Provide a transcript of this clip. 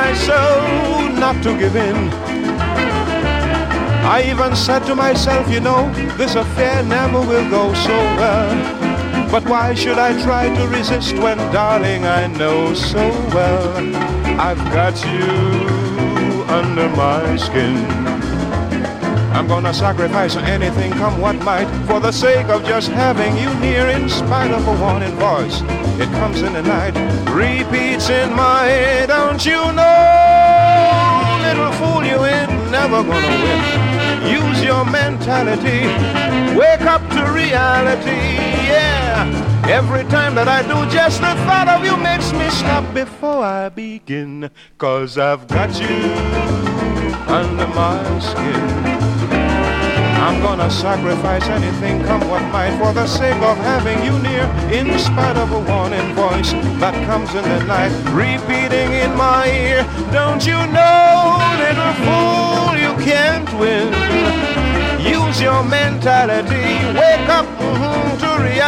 myself not to give in. I even said to myself, you know, this affair never will go so well. But why should I try to resist when, darling, I know so well I've got you under my skin. I'm gonna sacrifice anything, come what might, for the sake of just having you near. In spite of a warning voice, it comes in the night, repeats in my head. Don't you know, little fool, you ain't never gonna win. Use your mentality, wake up to reality, yeah. Every time that I do, just the thought of you makes me stop before I begin. 'Cause I've got you under my skin. I'm gonna sacrifice anything, come what might, for the sake of having you near. In spite of a warning voice that comes in the night, repeating in my ear. Don't you know, little fool, you can't win. Use your mentality, wake up to reality.